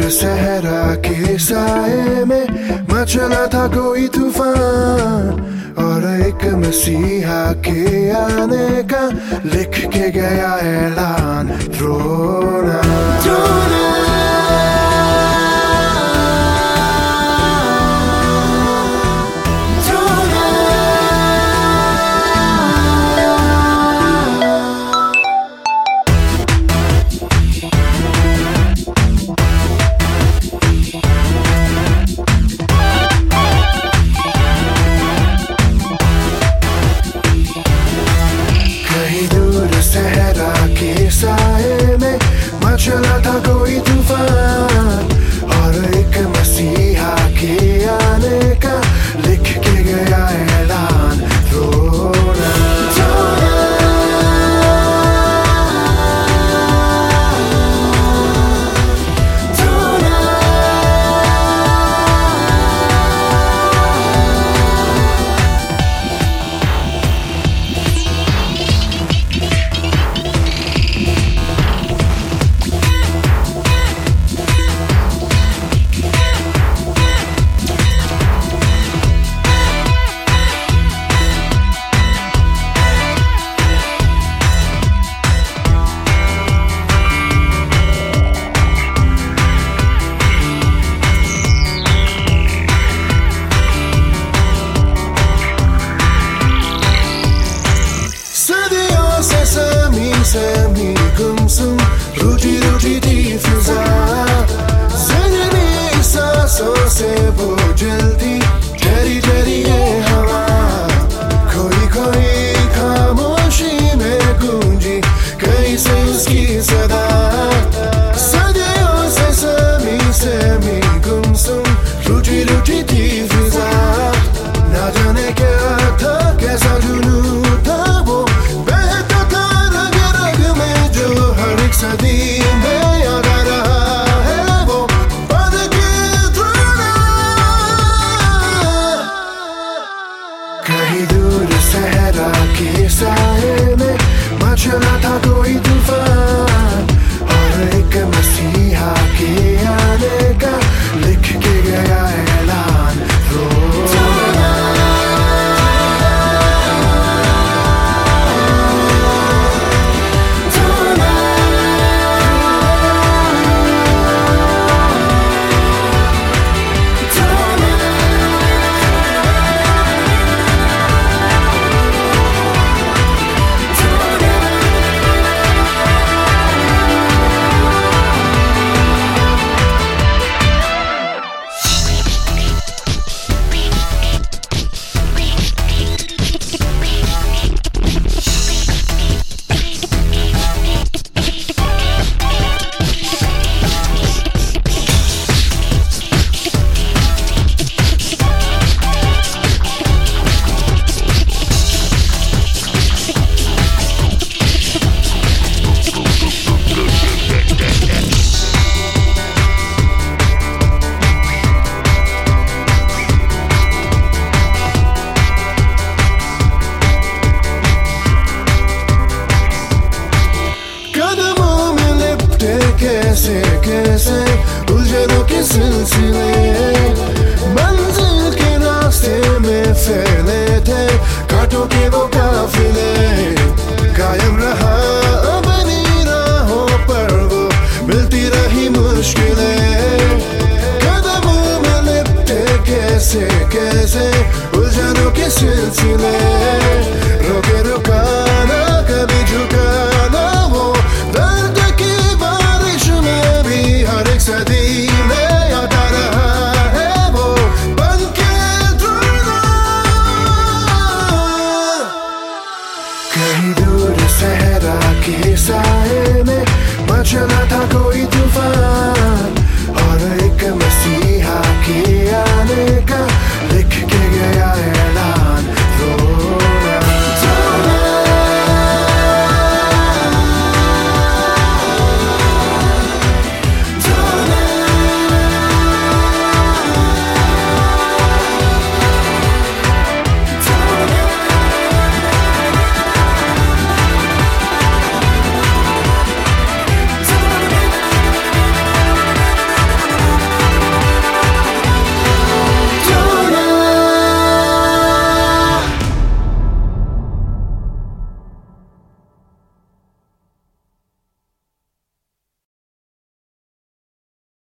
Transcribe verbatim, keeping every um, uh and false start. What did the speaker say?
सहरा के साए में मचला था कोई तूफान, और एक मसीहा के आने का लिख के गया ऐलान। रोना रोना सहरा के साए में मचला था कोई तूफान, और एक मसीहा के आने का लिख के गया ऐलान। रोना semi गुमसुम रूठी रूठी थी फिजा, ज़िंदगी सांसों से बोझल थी, ठहरी ठहरी ये हवा, खोई खोई खामोशी में गूंजी कैसे उसकी सदा। सदियों से semi semi गुमसुम रूठी रूठी थी फिजा, ना जाने क्या था कैसा जुनून था वो, सदी में याद आ रहा है वो पद की धुना। कहीं दूर सहरा के साए में मचला था कोई तूफान, और एक मसीहा के आने का लिख के गया ऐलान। कैसे कैसे उलझनों के सिलसिले मंजिल के रास्ते में फैले थे, कांटों के वो काफिले, कायम रहा अपनी राहों पर वो मिलती रही मुश्किलें, कदमों में लिपटे कैसे कैसे उलझनों के सिलसिले, रोके रुका